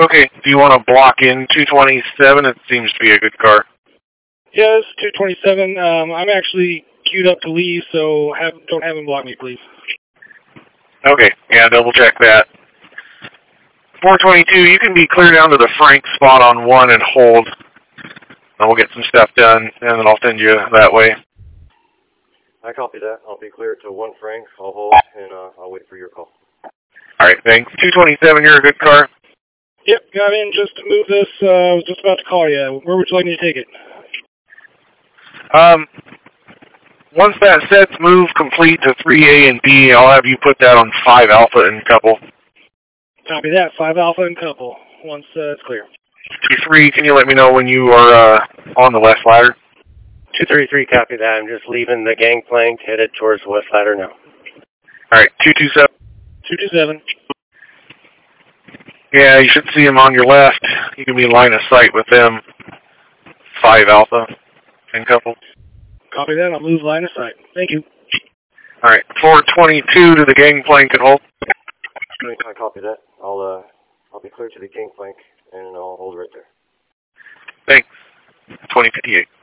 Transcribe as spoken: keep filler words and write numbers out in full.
Okay, do you want to block in two twenty-seven? It seems to be a good car. Yeah, it's two twenty-seven. Um, I'm actually queued up to leave, so have, don't have him block me, please. Okay, yeah, double check that. four twenty-two, you can be clear down to the Frank spot on one and hold. And we'll get some stuff done, and then I'll send you that way. I copy that. I'll be clear to one Frank. I'll hold, and uh, I'll wait for your call. All right, thanks. two twenty-seven, you're a good car. Yep, got in just to move this. Uh, I was just about to call you. Where would you like me to take it? Um, once that set's moved complete to three A and B, I'll have you put that on five Alpha and couple. Copy that. five Alpha and couple. Once uh, it's clear. two three, can you let me know when you are uh, on the west ladder? two thirty-three, copy that. I'm just leaving the gangplank, headed towards the west ladder now. All right, two two seven. two two seven. Yeah, you should see them on your left. You can be in line of sight with them. five Alpha and couple. Copy that. I'll move line of sight. Thank you. All right, four twenty-two to the gangplank and hold. I copy that. I'll uh, I'll be clear to the gangplank, and I'll hold right there. Thanks. twenty fifty-eight.